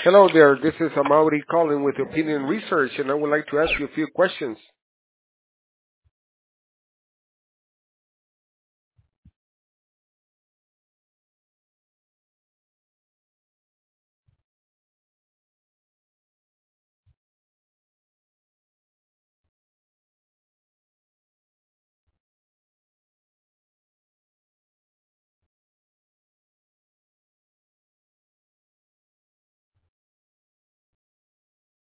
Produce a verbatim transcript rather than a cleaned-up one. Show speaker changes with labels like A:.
A: Hello there. This is Amaury calling with Opinion Research, and I would like to ask you a few questions.